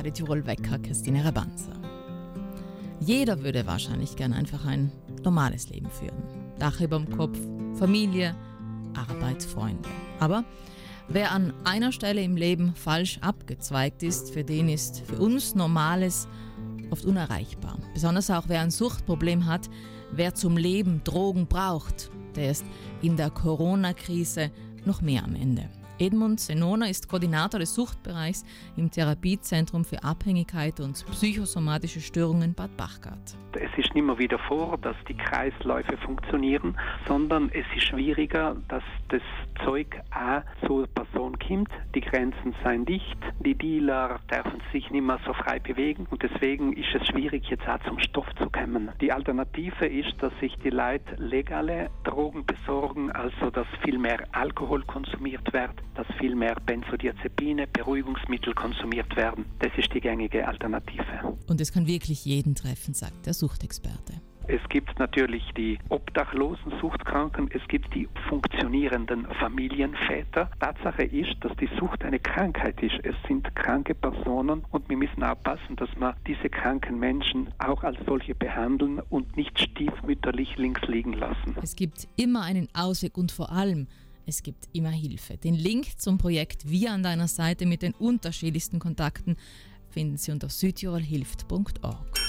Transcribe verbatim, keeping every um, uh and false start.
Radio Tirol Wecker, Christine Rabanza. Jeder würde wahrscheinlich gern einfach ein normales Leben führen. Dach über dem Kopf, Familie, Arbeit, Freunde. Aber wer an einer Stelle im Leben falsch abgezweigt ist, für den ist für uns Normales oft unerreichbar. Besonders auch wer ein Suchtproblem hat, wer zum Leben Drogen braucht, der ist in der Corona-Krise noch mehr am Ende. Edmund Senona ist Koordinator des Suchtbereichs im Therapiezentrum für Abhängigkeit und psychosomatische Störungen Bad Bachgart. Es ist nicht mehr wieder vor, dass die Kreisläufe funktionieren, sondern es ist schwieriger, dass das Zeug auch zur Person kommt. Die Grenzen seien dicht, die Dealer dürfen sich nicht mehr so frei bewegen und deswegen ist es schwierig, jetzt auch zum Stoff zu kommen. Die Alternative ist, dass sich die Leute legale Drogen besorgen, also dass viel mehr Alkohol konsumiert wird, dass viel mehr Benzodiazepine, Beruhigungsmittel konsumiert werden. Das ist die gängige Alternative. Und es kann wirklich jeden treffen, sagt der Suchtexperte. Es gibt natürlich die obdachlosen Suchtkranken, es gibt die funktionierenden Familienväter. Tatsache ist, dass die Sucht eine Krankheit ist. Es sind kranke Personen und wir müssen aufpassen, dass wir diese kranken Menschen auch als solche behandeln und nicht stiefmütterlich links liegen lassen. Es gibt immer einen Ausweg und vor allem, es gibt immer Hilfe. Den Link zum Projekt Wir an deiner Seite mit den unterschiedlichsten Kontakten finden Sie unter südtirolhilft punkt org.